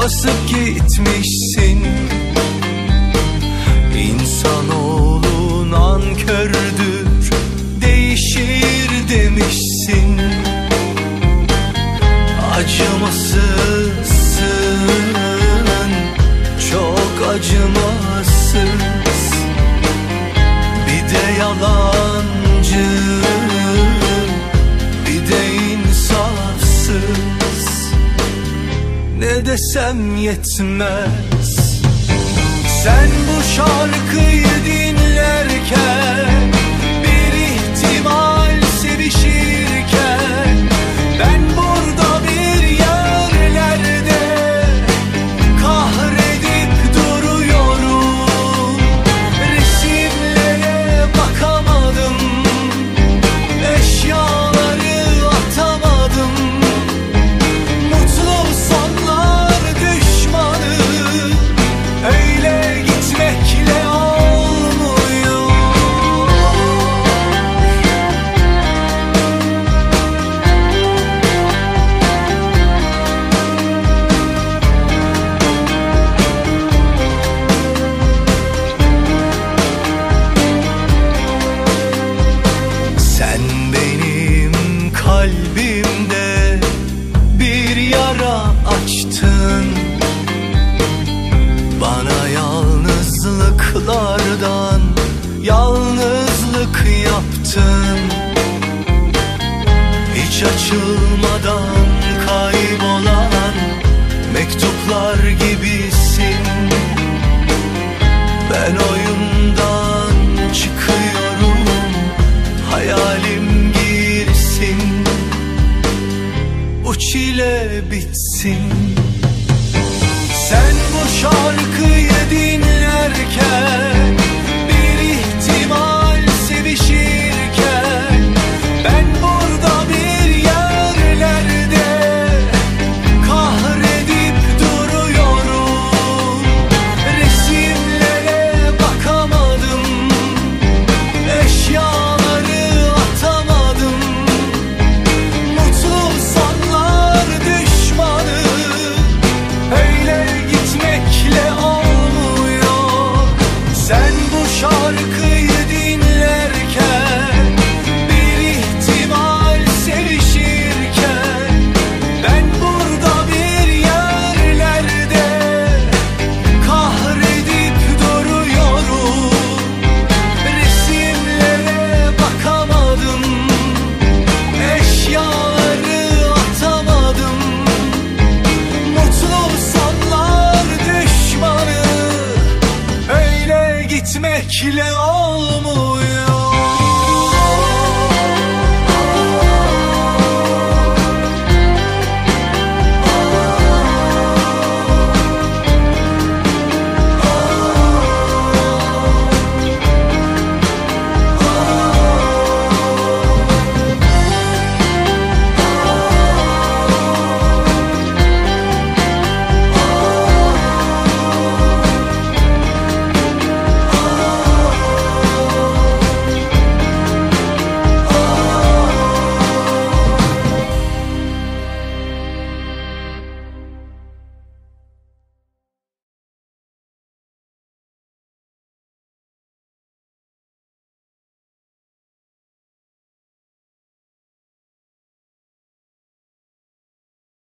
basıp gitmişsin. İnsanoğlu nankördür, değişir demişsin. Acımasızsın, çok acımasız. Bir de yalancı, bir de insafsız. Ne desem yetmez. Sen bu şarkıyı dinlerken, bir ihtimal sevişirken, ben burada bir yerlerde kahredip duruyorum. Resimlere bakamadım, eşyaları atamadım. Mutlu sonlar düşmanı, öyle gitmekle olmuyor. Sen benim kalbimde bir yara açtın. Bana yalnızlıklardan yalnızlık yaptın. Hiç açılmadan kaybolan mektuplar gibisin. Ben oyundan çıkıyorum, hayalim girsin, bu çile bitsin. Sen bu şarkıyı dinlerken, bir ihtimal sevişirken, ben burada bir yerlerde kahredip duruyorum. Resimlere bakamadım, eşyaları atamadım. Mutlu sonlar düşmanı, öyle gitmekle olmuyor. Sen bu şarkıyı dinlerken, bir ihtimal sevişirken, ben burada bir yerlerde kahredip duruyorum. Resimlere bakamadım, eşyaları atamadım. Mutlu sonlar düşmanı, öyle gitmekle